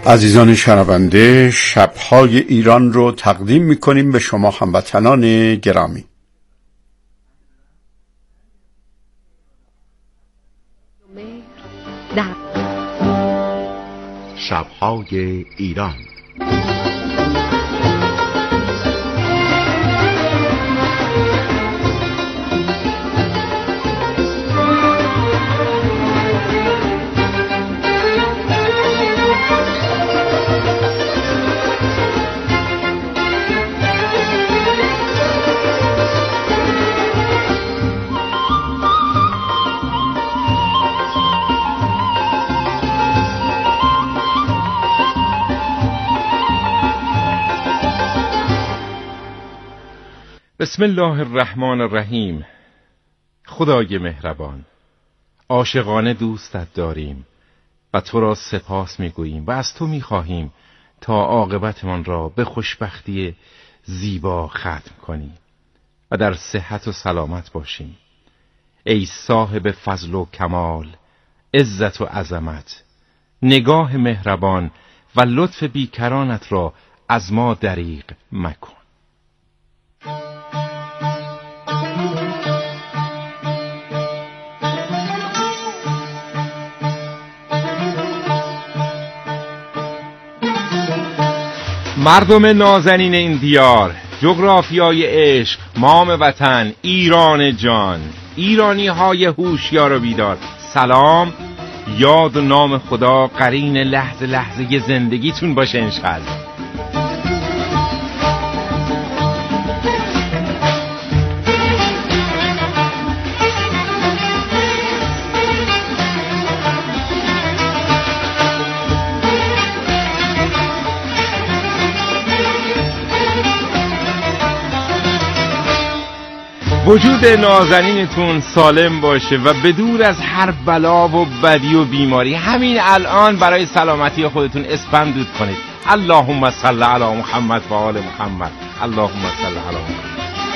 عزیزان شنونده، شب‌های ایران رو تقدیم می‌کنیم به شما هموطنان گرامی. شب‌های ایران. بسم الله الرحمن الرحیم. خدای مهربان، عاشقانه دوستت داریم و تو را سپاس میگوییم و از تو میخواهیم تا عاقبتمان را به خوشبختی زیبا ختم کنی و در صحت و سلامت باشیم. ای صاحب فضل و کمال، عزت و عظمت، نگاه مهربان و لطف بیکرانت را از ما دریغ مکن. مردم نازنین این دیار، جغرافیای عشق، مام وطن، ایران جان، ایرانی های هوشیار و بیدار، سلام. یاد و نام خدا قرین لحظه لحظه زندگیتون باشه انشالله. وجود نازنینتون سالم باشه و بدور از هر بلا و بدی و بیماری. همین الان برای سلامتی خودتون اسپم دود کنید. اللهم صل علی محمد و آل محمد. اللهم صل علی محمد.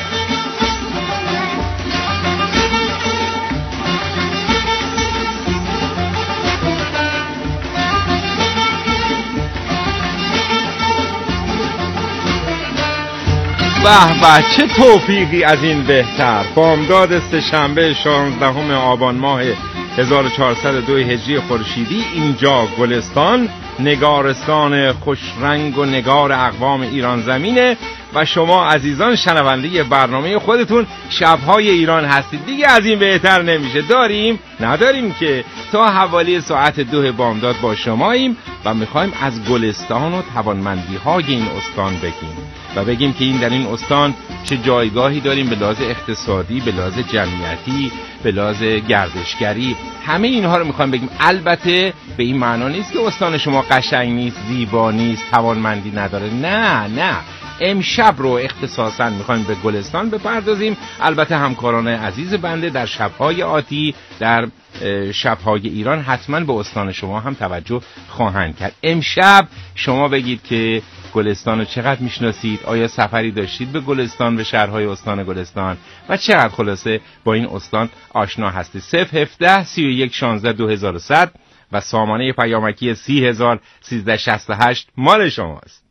به به، چه توفیقی از این بهتر. بامداد سه‌شنبه 16 آبان ماه 1402 هجری خورشیدی، اینجا گلستان، نگارستان خوشرنگ و نگار اقوام ایران زمینه و شما عزیزان شنونده برنامه خودتون شب‌های ایران هستید. دیگه از این بهتر نمیشه. داریم؟ نداریم که. تا حوالی ساعت 2 بامداد با شماییم و میخوایم از گلستان و توانمندی‌های این استان بگیم و بگیم که این در این استان چه جایگاهی داریم به لحاظ اقتصادی، به لحاظ جمعیتی، به لحاظ گردشگری. همه اینها رو میخوایم بگیم. البته به این معنا نیست که استان شما قشنگ نیست، زیبا نیست، توانمندی نداره. نه، امشب رو اختصاصا میخوایم به گلستان بپردازیم. البته همکاران عزیز بنده در شب‌های آتی، در شب‌های ایران حتما به استان شما هم توجه خواهند کرد. امشب شما بگید که گلستان رو چقدر میشناسید، آیا سفری داشتید به گلستان، به شهرهای استان گلستان و چقدر خلاصه با این استان آشنا هستید. 017 31 16 2100 و سامانه پیامکی 30 1368 مال شماست.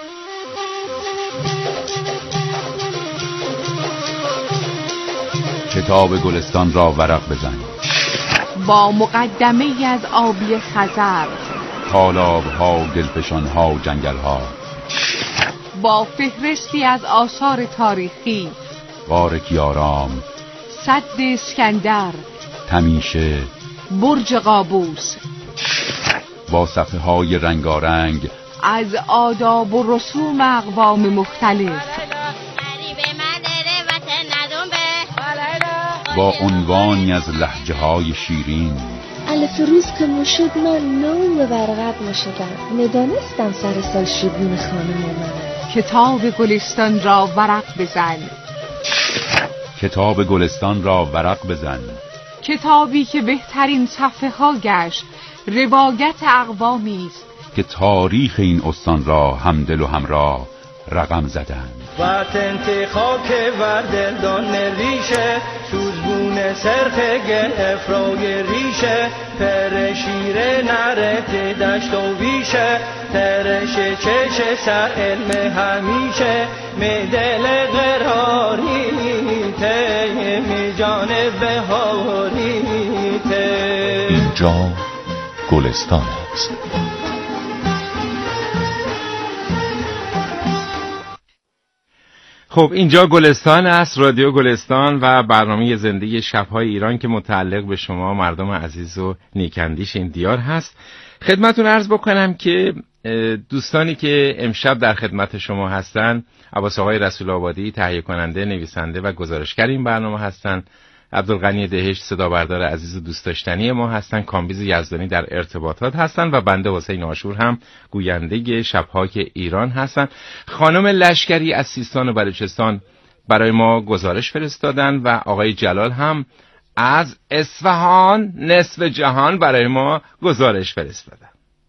کتاب گلستان را ورق بزن. با مقدمه از آبی خزر، تالاب‌ها، دلفشان‌ها و جنگل‌ها، با فهرستی از آثار تاریخی، غار کیارام، سد اسکندر، تمیشه، برج قابوس، با صفحه‌های رنگارنگ از آداب و رسوم اقوام مختلف، با عنوانی از لهجه‌های شیرین. الف روز که مشد من نوم ورقت مشدم، ندانستم سر سال شیبون خانم من. کتاب گلستان را ورق بزن. کتاب گلستان را ورق بزن. کتابی که بهترین صفحه ها گشت، روایت اقوامی است که تاریخ این استان را همدل و همراه رقم زدند. وطن خاک وردلدان ریشه، سوزبون سرخ گل افرای ریشه، پر شیر نرت دشت و ویشه، بهترش چه سر علم همیشه می دل قراری ته می جان بهاری ته. اینجا گلستان است. خب اینجا گلستان است، رادیو گلستان و برنامه زندگی شب‌های ایران که متعلق به شما مردم عزیز و نیکندیش این دیار هست. خدمتون عرض بکنم که دوستانی که امشب در خدمت شما هستن عباس آقای رسول آبادی، تهیه کننده، نویسنده و گزارشگر این برنامه هستن. عبدالغنی دهشت صدا بردار عزیز و دوست داشتنی ما هستن. کامبیز یزدانی در ارتباطات هستن و بنده حسین آشور هم گوینده شب‌های ایران هستن. خانم لشکری از سیستان و بلوچستان برای ما گزارش فرستادن و آقای جلال هم از اصفهان نصف جهان برای ما گزارش فرستادن.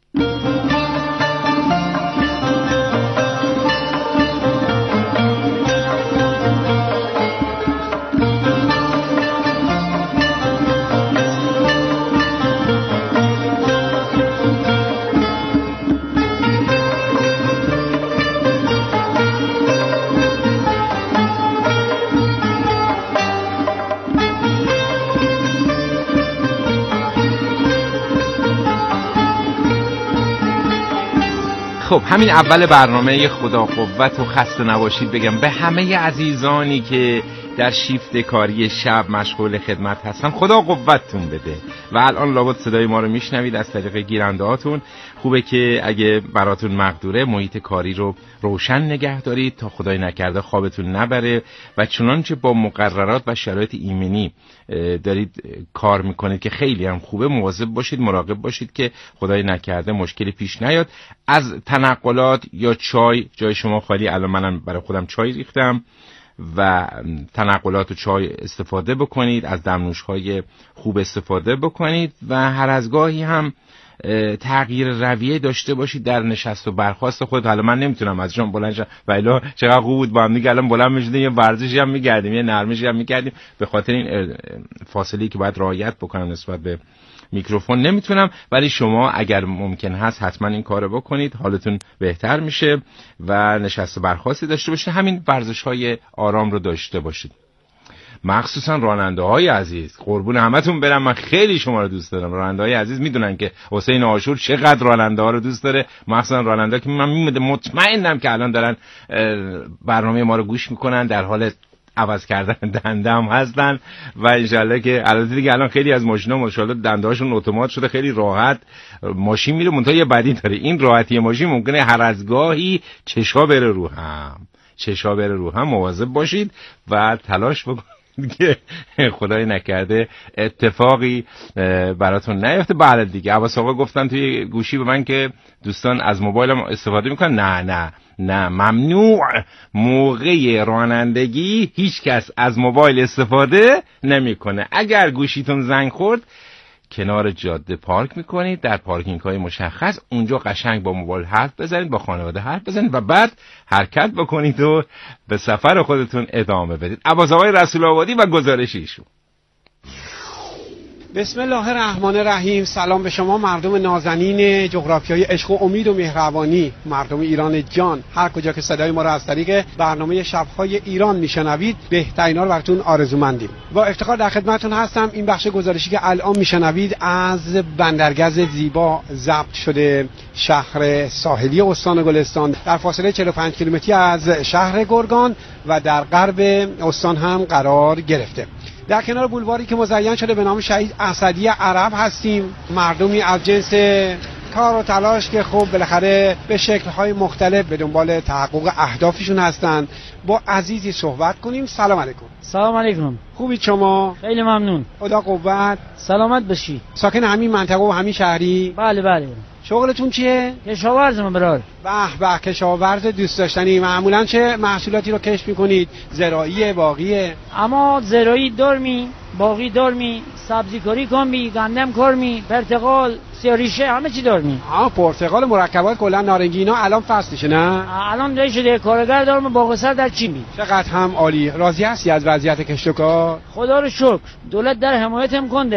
خب همین اول برنامه خدا قوت و خسته نباشید بگم به همه عزیزانی که در شیفت کاری شب مشغول خدمت هستن، خدا قوتتون بده. و الان لابد صدای ما رو میشنوید از طریق گیرنده هاتون. خوبه که اگه براتون مقدوره محیط کاری رو روشن نگه دارید تا خدای نکرده خوابتون نبره و چنانچه با مقررات و شرایط ایمنی دارید کار میکنید که خیلی هم خوبه، مواظب باشید، مراقب باشید که خدای نکرده مشکلی پیش نیاد. از تنقلات یا چای جای شما خالی. الان منم برای خودم چای ریختم و تنقلات و چای استفاده بکنید، از دمنوش‌های خوب استفاده بکنید و هر از گاهی هم تغییر رویه داشته باشید در نشست و برخاست خود. حالا من نمیتونم از جام بلند شم و الا چقدر خوب بود با هم دیگه الان بلند میشدیم یه ورزشی هم می‌کردیم، یه نرمشی هم می‌کردیم. به خاطر این فاصله‌ای که باید رعایت بکنم نسبت به میکروفون نمیتونم، ولی شما اگر ممکن هست حتما این کارو بکنید، حالتون بهتر میشه و نشست و برخاستی داشته باشید. همین ورزش‌های آرام رو داشته باشید. مخصوصا راننده‌های عزیز، قربون همتون برم، من خیلی شما رو دوست دارم. راننده‌های عزیز میدونن که حسین آشور چقدر راننده‌ها رو دوست داره، مخصوصا راننده‌ها که من مطمئنم که الان دارن برنامه ما رو گوش میکنن، در حال عوض کردن دنده هم هستن و انشالله که البته دیگه الان خیلی از ماشینا ماشاءالله دنده‌هاشون اتومات شده، خیلی راحت ماشین میره. منتها یه بدی داره، این راحتی ماشین ممکنه هر از گاهی چشا بره رو هم. مواظب باشید و تلاش بکنید که خدای نکرده اتفاقی براتون نیفته. بله دیگه عباس آقا گفتن توی گوشی به من که دوستان از موبایل استفاده میکنن. نه ممنوع. موقع رانندگی هیچ کس از موبایل استفاده نمیکنه. اگر گوشیتون زنگ خورد کنار جاده پارک میکنید، در پارکینگ های مشخص، اونجا قشنگ با موبایل حرف بزنید، با خانواده حرف بزنید و بعد حرکت بکنید و به سفر خودتون ادامه بدید. عباس آقای رسول آبادی و گزارش ایشون. بسم الله الرحمن الرحیم. سلام به شما مردم نازنین جغرافیای عشق و امید و مهربانی، مردم ایران جان، هر کجا که صدای ما را از طریق برنامه شب‌های ایران میشنوید، بهترینا رو براتون آرزومندیم. با افتخار در خدمتتون هستم. این بخش گزارشی که الان میشنوید از بندرگز زیبا ضبط شده، شهر ساحلی استان گلستان در فاصله 45 کیلومتری از شهر گرگان و در غرب استان هم قرار گرفته. در کنار بولواری که مزین شده به نام شهید اسدی عرب هستیم. مردمی از جنس کار و تلاش که خب بالاخره به شکل‌های مختلف به دنبال تحقق اهدافشون هستند. با عزیزی صحبت کنیم. سلام علیکم. سلام علیکم. خوبید شما؟ خیلی ممنون. خدا قوت. سلامت باشی. ساکن همین منطقه و همین شهری؟ بله. شغلتون چیه؟ کشاورزم برادر. به کشاورز دوست داشتنی. معمولا چه محصولاتی رو کشت میکنید؟ زراعیه، باغیه؟ اما زراعی دارمی، باغی دارمی، سبزی کاری کنمی، گندم کارمی، پرتقال، سیاریشه، همه چی دارمی. پرتقال، مرکبات، کلا نارنگی، اینا الان فصلشه نه؟ الان داری شده کارگر دارم باغ سر در چین. چقدر هم عالی. راضی هستی از وضعیت کشت و کار؟ خدا رو شکر. دولت در حمایتم کنده.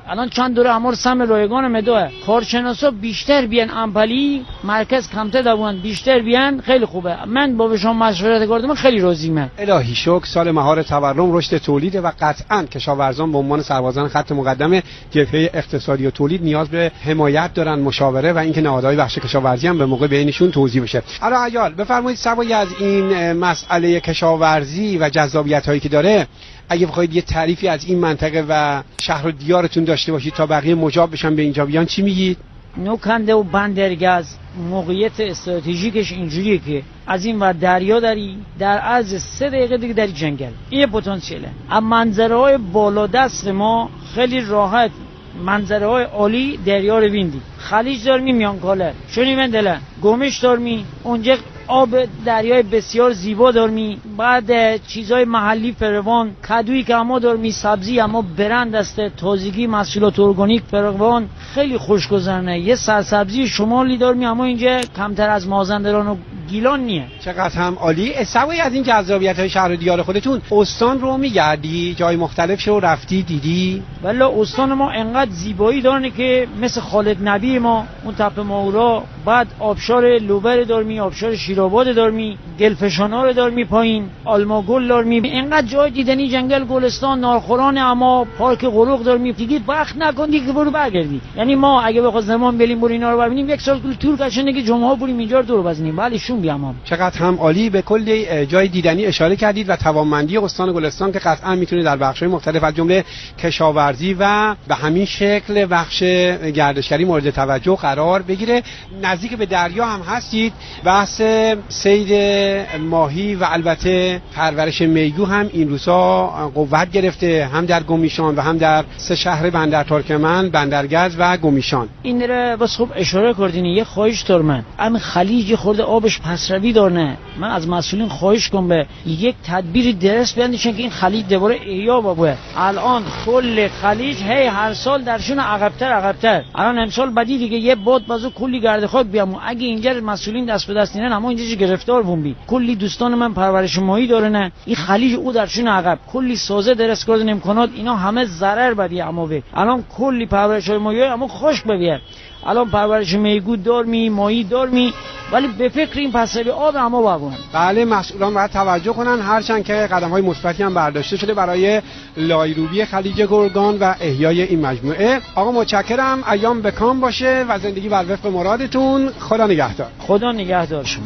الان چند دوره امور سم رایگان مدوه کارشناسا بیشتر بیان امپلی مرکز کمتر دوان بیشتر بیان خیلی خوبه. من با شما مشورت کردم خیلی راضی‌ام. الهی شکر. سال مهار تورم رشد تولید و قطعاً کشاورزان به عنوان سربازان خط مقدم جبهه اقتصادی و تولید نیاز به حمایت دارن، مشاوره و اینکه نهادهای بخش کشاورزی هم به موقع بینشون توزیع بشه. حالا عیال بفرمایید سوای از این مسئله کشاورزی و جذابیت‌هایی که داره، اگه بخواید یه تعریفی از این منطقه و شهر و دیارتون داشته باشید تا بقیه مجاب بشن به اینجا بیان، چی میگید؟ نوکنده و بندرگز موقعیت استراتژیکش اینجوریه که از این ور دریا داری، در عرض 3 دقیقه دیگه در جنگل. این پتانسیله. اما منظره‌های بالا دست ما خیلی راحت، منظره‌های عالی دریا رو ببینید. خلیج دارمی میان کاله شونی من دلن گمش دارمی اونجا آب دریای بسیار زیبا دارمی. بعد چیزای محلی فروان کدویی که اما دارمی، سبزی اما برند است، تازگی محصولات ارگانیک فروان خیلی خوشگذرانه. یه سرسبزی شمالی دارمی اما اینجا کمتر از مازندران و گیلان نیه. چقدر هم عالی. سوای از این جذابیت‌های شهر و دیار خودتون استان رو میگردی؟ جای مختلف شو رفتی دیدی؟ ولی استان ما انقدر زیبایی داره که مثل خالد نبی ما اون تپه ماورا، بعد آبشار لوبر دارمی، آبشار شیرآباد دارمی، گلفشانا رو دارمی پایین، آلماگل دارمی، انقدر جای دیدنی، جنگل، گلستان، نارخوران، اما پارک قروق دارمی. دیگه وقت نکنی که برو برگردی. یعنی ما اگه بخواد زمان بریم برو اینا رو ببینیم یک سال تور کشنده که جمعه ها بریم اینجا رو دور بزنیم. ولی شون بیام. چقدر هم عالی. به کل جای دیدنی اشاره کردید و توانمندی استان گلستان که قطعا میتونه در بخش‌های مختلف از جمله کشاورزی و به همین شکل بخش گردشگری مورد توجه قرار بگیره. نزدیک به دریا هم هستید. بحث صید ماهی و البته پرورش میگو هم این روزا قوت گرفته، هم در گمیشان و هم در 3 شهر بندر ترکمن، بندرگز و گمیشان. این رو بس خوب اشاره کردین. یه خواهش دارم، همین خلیج خورده آبش پسروی دارنه. من از مسئولین خواهش کنم به یک تدبیری درست بیاندیشن که این خلیج دوباره احیا بشه. الان کل خلیج هر سال درشون عقب‌تر. الان امسال بعدی دیگه یه باد بازو کلی گرد خاک بیامون. اگه اینجا مسئولین دست به دست نین اما اینجا گرفتار بون. کلی دوستان من پرورش ماهی دارن، این خلیج او درشون عقب، کلی سازه درست کردن، امکانات اینا همه ضرر بدی. اما الان کلی پرورش ماهی اما خشک ببیه. الان پرورش میگو دارمی، ماهی دارمی، ولی به فکر این پسروی آب اما بابونن. بله، مسئولان باید توجه کنن، هرچند که قدم‌های مثبتی هم برداشته شده برای لایروبی خلیج گرگان و احیای این مجموعه. آقا متشکرم، ایام بکام باشه و زندگی بر وفق مرادتون. خدا نگهدار. خدا نگهدار شما.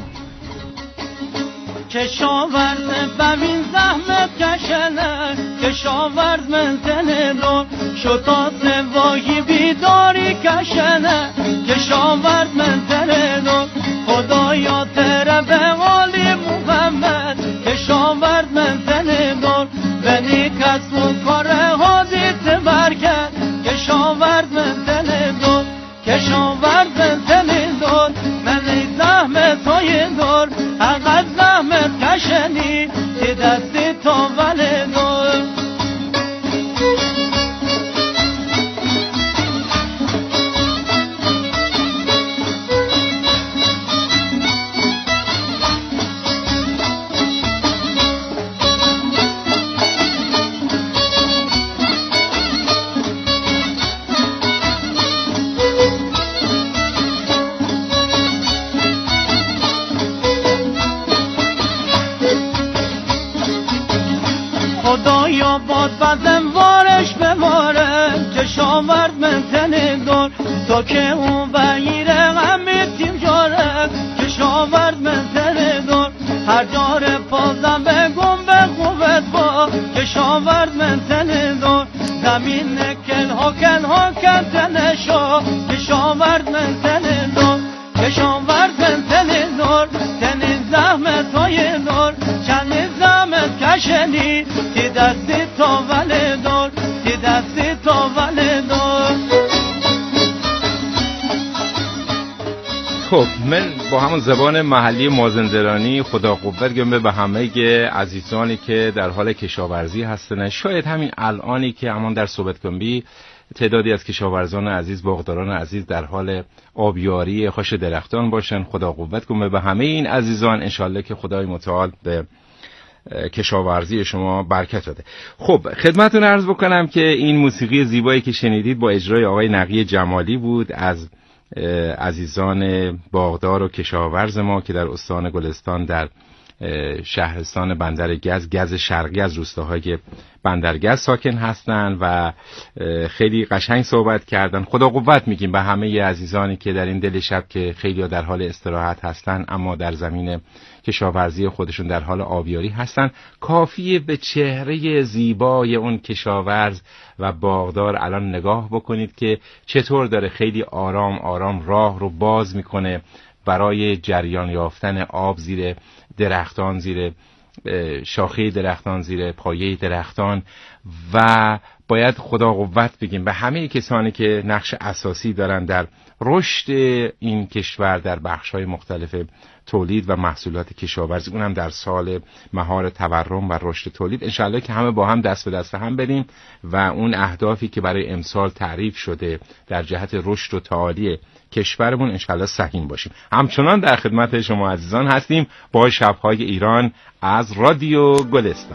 کشاورز ببین زحمت کشنه، کشاورز منزل دور شتا سواهی بیداری کشنه، کشاورز منزل دور خدایا تره به قالی محمد، کشاورز منزل دور بنی کسب و کار حادث برکت، کشاورز منزل دور، کشاورز منزل دور من زحمت های دور اقل زحمت کشنی که دستی تا وله دور. خدایا باد بزن وارش بماره، کشاورز منزل دور تا که اون بگیره غمی تیم جاره، کشاورز منزل دور هر جاره پازم بگم به خوبت با، کشاورز منزل دور زمین کل ها تنشو، کشاورز منزل دور، کشاورز منزل دور تنین زحمت های دور چند زحمت کشنی تی دستی تا وله دور، تی دستی تا وله دور. خب من با همون زبان محلی مازندرانی خدا قوت گم به همه عزیزانی که در حال کشاورزی هستن. شاید همین الانی که همان در صحبت کنبی تعدادی از کشاورزان عزیز، باغداران عزیز در حال آبیاری خوش درختان باشن. خدا قوت کنه به همه این عزیزان. انشالله که خدای متعال به کشاورزی شما برکت بده. خب خدمتتون عرض بکنم که این موسیقی زیبایی که شنیدید با اجرای آقای نقی جمالی بود از عزیزان باغدار و کشاورز ما که در استان گلستان در شهرستان بندرگز، گز شرقی از روستاهای بندرگز ساکن هستند و خیلی قشنگ صحبت کردن. خدا قوت میگیم به همه عزیزانی که در این دل شب که خیلی در حال استراحت هستن اما در زمین کشاورزی خودشون در حال آبیاری هستن. کافیه به چهره زیبای اون کشاورز و باغدار الان نگاه بکنید که چطور داره خیلی آرام آرام راه رو باز میکنه برای جریان یافتن آب زیر درختان، زیر شاخه درختان، زیر پایه درختان. و باید خدا قوت بگیم به همه کسانی که نقش اساسی دارن در رشد این کشور در بخش‌های مختلف تولید و محصولات کشاورزی، اونم در سال مهار تورم و رشد تولید. انشالله که همه با هم دست به دست هم بریم و اون اهدافی که برای امسال تعریف شده در جهت رشد و تعالی کشورمون انشالله سهیم باشیم. همچنان در خدمت شما عزیزان هستیم با شب‌های ایران از رادیو گلستان.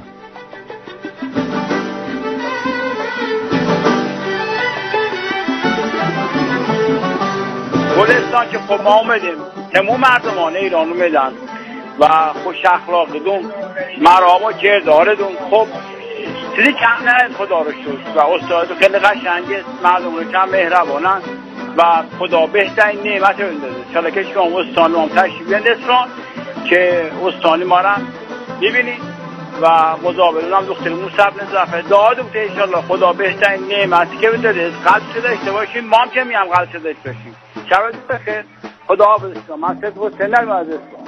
گلستان که خب ما اومدیم تمام مردمان ایران اومدن و خوش اخلاقدون مرام و کرداردون خب چیزی کم نه خدا رو شد و استاد خیلی قشنگه، مردم کم مهربانن و خدا بهترین نعمت رو داده. چاله که شما استان ما تشریف بیارید اصفهان که استانی ما رو ببینید و مزابرون هم دختر موسی بن جعفر دعا دوته انشالله خدا بهترین نعمتی که داده قلبش داشته باشیم، ما هم که میام قلبش داشته باشیم. شبتون بخیر، خدا حافظ شما. من سید حسین از اصفهان.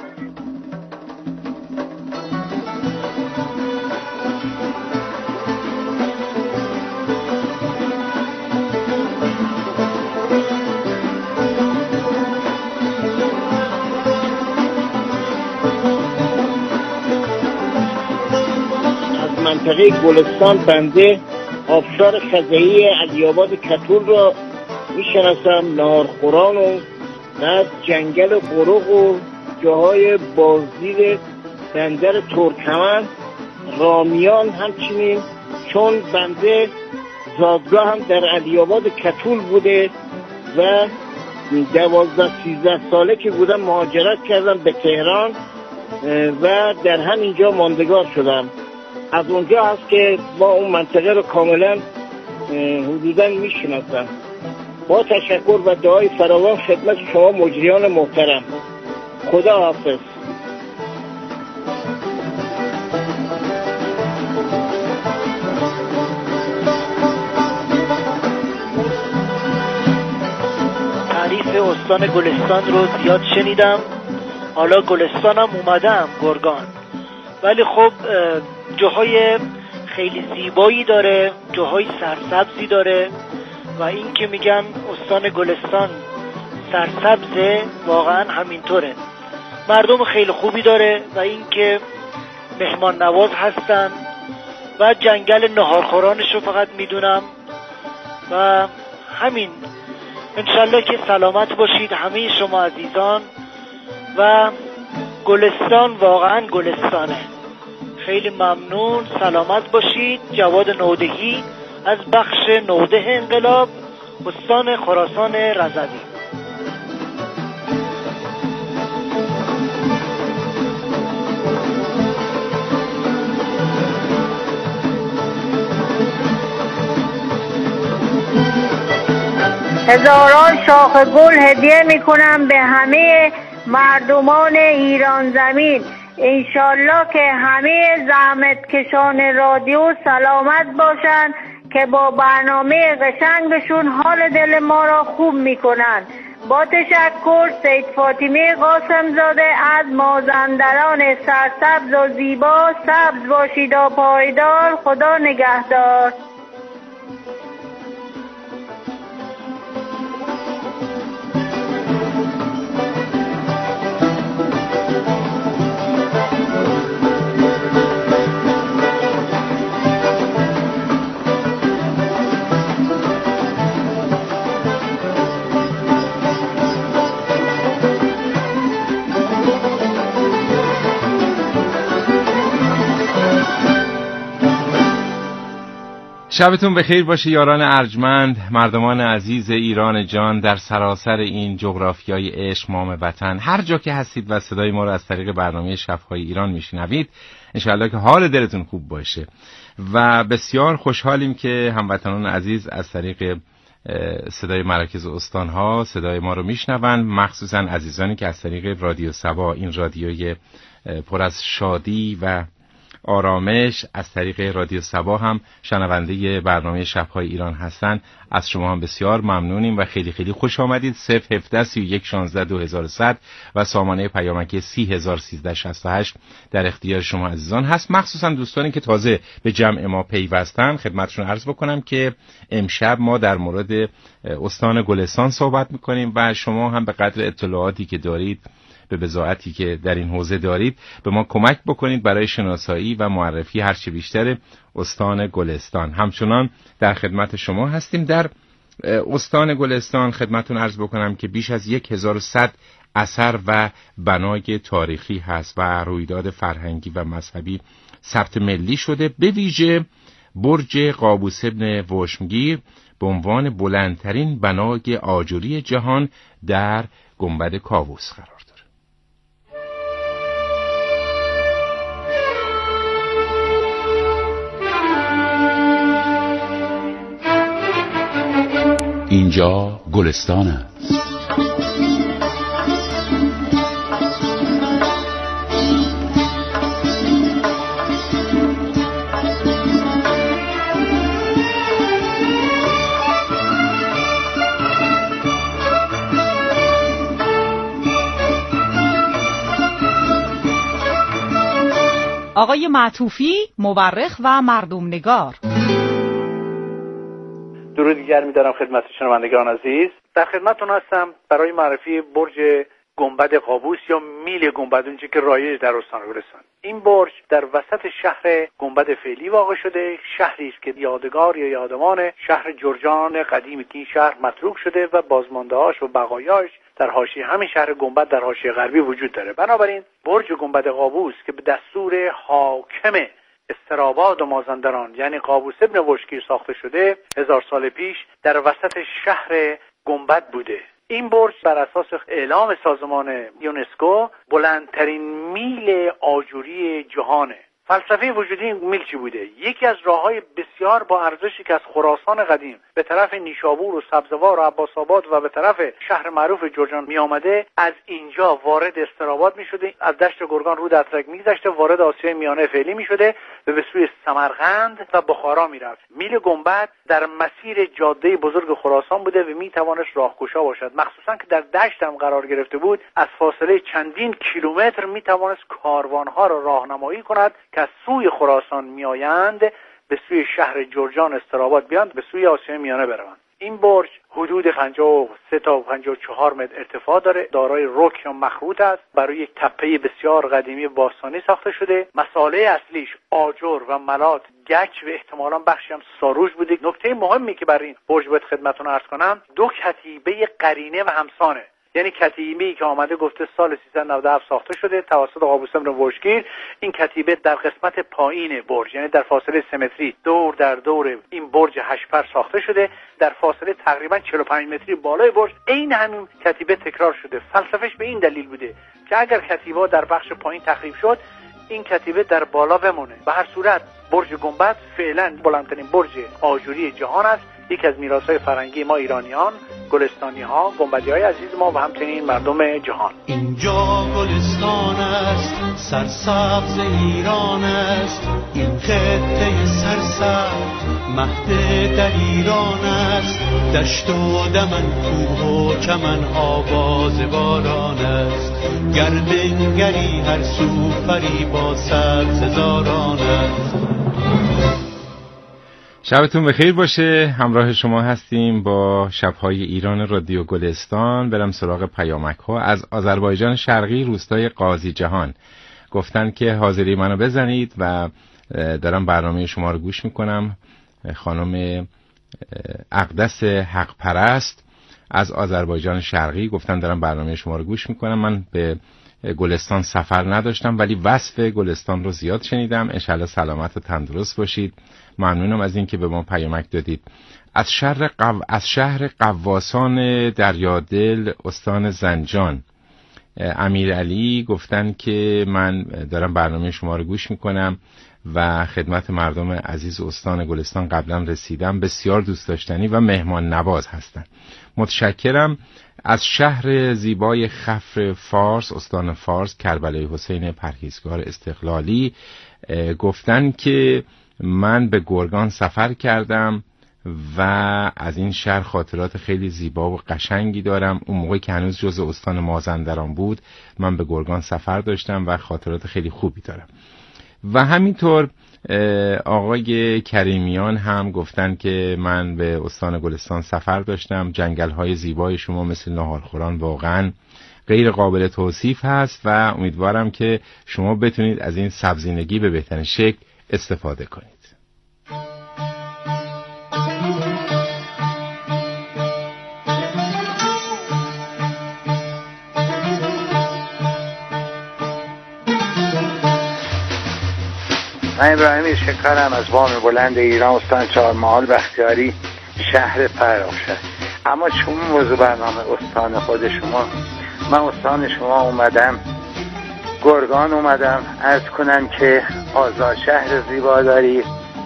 منطقه گلستان بنده آبشار خزعی علی‌آباد کتول را میشناسم، نارخوران و نه جنگل قرق و جاهای بازدید بندر ترکمن، رامیان. همچنین چون بنده زادگاه هم در علی‌آباد کتول بوده و 12-13 ساله که بودم مهاجرت کردم به تهران و در همینجا ماندگار شدم. از اونجا هست که با اون منطقه رو کاملا حدوداً میشناسم. با تشکر و دعای فراوان خدمت شما مجریان محترم. خدا حافظ. تعریف استان گلستان رو زیاد شنیدم، حالا گلستانم اومدم گرگان، ولی خب جاهای خیلی زیبایی داره، جاهای سرسبزی داره و این که میگن استان گلستان سرسبزه واقعا همینطوره. مردم خیلی خوبی داره و این که مهمان نواز هستن و جنگل نهارخورانش رو فقط میدونم و همین. انشالله که سلامت باشید همه شما عزیزان و گلستان واقعا گلستانه. خیلی ممنون، سلامت باشید. جواد نودهی از بخش نوده انقلاب، استان خراسان رضوی. هزاران شاخ گل هدیه میکنم به همه مردمان ایران زمین. انشالله که همه زحمت کشان رادیو سلامت باشن که با برنامه قشنگشون حال دل ما را خوب میکنن. با تشکر، سید فاطمه قاسم زاده از مازندران سرسبز و زیبا. سبز باشید و پایدار. خدا نگهدار. شبتون بخیر باشه یاران ارجمند، مردمان عزیز ایران جان در سراسر این جغرافیای عشق مام وطن، هر جا که هستید و صدای ما رو از طریق برنامه شب‌های ایران میشنوید، انشاءالله که حال دلتون خوب باشه و بسیار خوشحالیم که هموطنان عزیز از طریق صدای مراکز استان‌ها صدای ما رو میشنون، مخصوصا عزیزانی که از طریق رادیو صبا، این رادیوی پر از شادی و آرامش، از طریق رادیو صبا هم شنونده برنامه شب‌های ایران هستن. از شما هم بسیار ممنونیم و خیلی خیلی خوش آمدید. 017 31 16 2100 و سامانه پیامکی 30368 در اختیار شما عزیزان هست، مخصوصا دوستانی که تازه به جمع ما پیوستن. خدمتشون عرض بکنم که امشب ما در مورد استان گلستان صحبت میکنیم و شما هم به قدر اطلاعاتی که دارید، به بضاعتی که در این حوزه دارید، به ما کمک بکنید برای شناسایی و معرفی هرچه بیشتر استان گلستان. همچنان در خدمت شما هستیم. در استان گلستان خدمتون عرض بکنم که بیش از 1100 اثر و بنای تاریخی هست و رویداد فرهنگی و مذهبی ثبت ملی شده. به ویژه برج قابوس ابن وشمگیر به عنوان بلندترین بنای آجری جهان در گنبد کاووس قرار دارد. اینجا گلستان است. آقای معطوفی، مورخ و مردم نگار. درود دیگر می‌دارم خدمت شنوندگان عزیز. در خدمتتون هستم برای معرفی برج گنبد قابوس یا میل گنبد، اونچه که رایج در استان گلستان. این برج در وسط شهر گنبد فعلی واقع شده، شهری است که یادگار یا یادمان شهر جرجان قدیمی که این شهر متروک شده و بازمانده‌هاش و بقایاش در حاشیه همین شهر گنبد در حاشیه غربی وجود داره. بنابراین برج گنبد قابوس که به دستور حاکم استراباد و مازندران یعنی قابوس ابن وشمگیر ساخته شده 1000 سال پیش، در وسط شهر گنبد بوده. این برج بر اساس اعلام سازمان یونسکو بلندترین میل آجوری جهانه. فلسفه وجودی این میل چی بوده؟ یکی از راه‌های بسیار با ارزشی که از خراسان قدیم به طرف نیشابور و سبزوار و عباس‌آباد و به طرف شهر معروف جرجان می آمده، از اینجا وارد استراباد می شده، از دشت گرگان رود اترک می گذشته، وارد آسیای میانه فعلی می شده و به سوی سمرقند و بخارا می رفت. میل گنبد در مسیر جاده بزرگ خراسان بوده و می توانست راهگشا باشد، مخصوصا که در دشت هم قرار گرفته بود. از فاصله چندین کیلومتر می توانست کاروانها را راهنمایی کند که از سوی خراسان میآیند به سوی شهر جرجان استراباد بیاند، به سوی آسیای میانه بروند. این برج حدود 53 تا 54 متر ارتفاع داره، دارای رک یا مخروط است، برای یک تپه بسیار قدیمی باستانی ساخته شده. مساله اصلیش آجر و ملات، گچ و احتمالاً بخشی هم ساروج بوده. نکته مهمی که برای این برج باید خدمتتون عرض کنم، دو کتیبه قرینه و همسانه، یعنی کتیبه‌ای که آمده گفته سال 397 ساخته شده توسط قابوس ابن وشمگیر. این کتیبه در قسمت پایین برج، یعنی در فاصله 3 متری دور در دور این برج 8 پر ساخته شده، در فاصله تقریبا 45 متری بالای برج عین همین کتیبه تکرار شده. فلسفهش به این دلیل بوده که اگر کتیبه در بخش پایین تخریب شد، این کتیبه در بالا بمونه. به هر صورت برج گنبد فعلا بلندترین برج آجوری جهان است، یکی از میراث‌های فرهنگی ما ایرانیان، گلستانی‌ها، گنبدی‌های عزیز ما و همچنین مردم جهان. اینجا گلستان است، سرسبز ایران است، این خطه سرسبز مهد در ایران است، دشت و دمن، کوه و چمن، آواز باران است، گردنگری هر سو فریبا سبز هزاران است. شبتون بخیر باشه. همراه شما هستیم با شب‌های ایران رادیو گلستان. برم سراغ پیامک ها. از آذربایجان شرقی، روستای قاضی جهان گفتن که حاضری منو بزنید و دارم برنامه شما رو گوش میکنم. خانم اقدس حق پرست از آذربایجان شرقی گفتن دارم برنامه شما رو گوش میکنم. من به گلستان سفر نداشتم، ولی وصف گلستان رو زیاد شنیدم. انشالله سلامت و تندرست باشید. ممنونم از این که به ما پیامک دادید. از شهر قواسان دریادل استان زنجان امیرعلی گفتن که من دارم برنامه شما رو گوش میکنم و خدمت مردم عزیز استان گلستان قبلا رسیدم. بسیار دوست داشتنی و مهمان نواز هستن. متشکرم. از شهر زیبای خفر فارس استان فارس کربلای حسین پرهیزگار استقلالی گفتن که من به گرگان سفر کردم و از این شهر خاطرات خیلی زیبا و قشنگی دارم. اون موقع که هنوز جز استان مازندران بود من به گرگان سفر داشتم و خاطرات خیلی خوبی دارم. و همینطور آقای کریمیان هم گفتن که من به استان گلستان سفر داشتم. جنگل‌های زیبای شما مثل ناهارخوران واقعاً غیر قابل توصیف هست و امیدوارم که شما بتونید از این سبزینگی به بهترین شکل استفاده کنید. من ابراهیم شکرم از بام بلند ایران استان چهارمحال بختیاری شهر فرخشهر. اما چون موضوع برنامه استان خود شما، من استان شما اومدم گرگان اومدم عرض کنم که آزاد شهر زیبا دارید،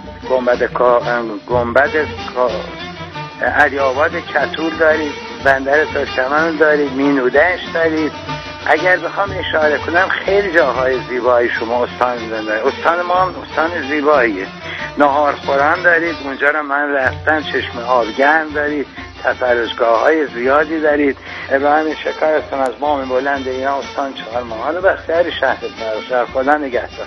گنبد علی‌آباد کتول دارید، بندر ترکمن دارید، مینودهش دارید. اگر بخوام اشاره کنم خیلی جاهای زیبایی شما استان دارید. استان ما هم استان زیباییه. ناهارخوران دارید، اونجا رو من رفتم. چشم آبگرم دارید، تفرجگاه‌های زیادی دارید. ابراهیم شکر هستم از بام بلند ایران استان چهارمحال بختیاری شهر فرخشهر. خدا نگهدار.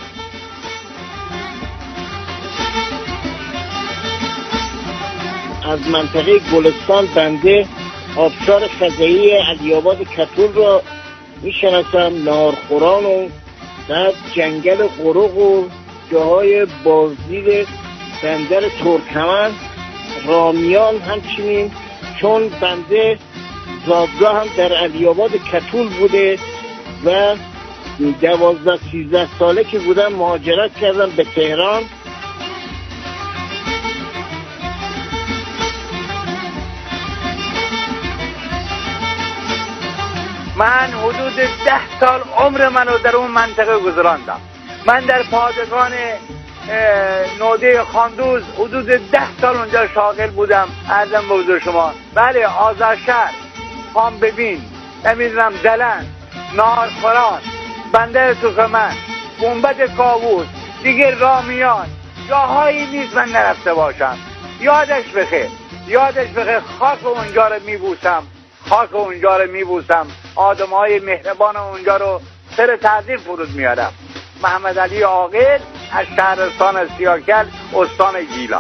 از منطقه گلستان بنده آبشار خزعی علی‌آباد کتول را میشناسم. ناهارخوران و بعد جنگل قرق و جاهای بازدید بندر ترکمن، رامیان همچنین، چون بنده زادگاه هم در علی‌آباد کتول بوده و 12-13 ساله که بودم مهاجرت کردم به تهران. من حدود 10 سال عمر منو در اون منطقه گذراندم. من در پادگان نوده خاندوز حدود 10 سال اونجا شاغل بودم. عرضم به حضور شما بله، آذرشهر، خان ببین، نمیدونم دلن، ناهارخوران، بندر ترکمن، گنبد کاووس، دیگه رامیان، جاهایی نیست من نرفته باشم. یادش بخیر خاک اونجا رو میبوسم، آدم‌های مهربان اونجا رو سر تعظیم فرود میارم. محمد علی عاقل از شهرستان سیاکل استان گیلان.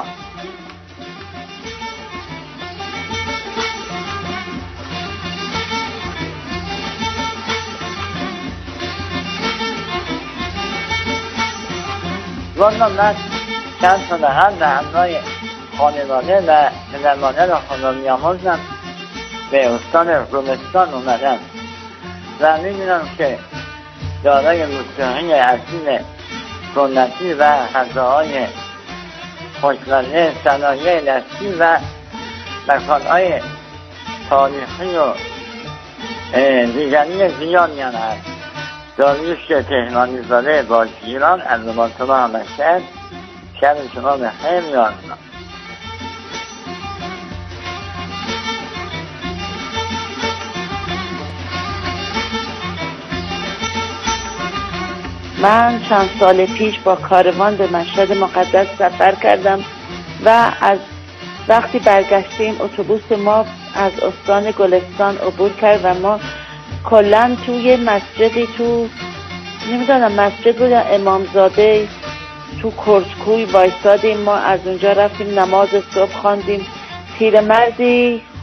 من چند ساله هم به همراه خانواده و پدرمادر و خانوامیاموزم به استان رومستان اومدم و می‌بینم که دارای موسیقی اصیل سنتی و غذاهای خوشمزه، صنایع دستی و مکان‌های تاریخی و دیگری زیادی هست. داریوش تهرانی زاده باشگیران از زبان‌تما همشهر. شب شما بخیر یارنا. من چند سال پیش با کاروان به مشهد مقدس سفر کردم و از وقتی برگشتیم اتوبوس ما از استان گلستان عبور کرد و ما کلن توی مسجدی نمیدونم مسجد بود امامزاده تو کرسکوی وایسادیم. ما از اونجا رفتیم نماز صبح خواندیم. پیرمردی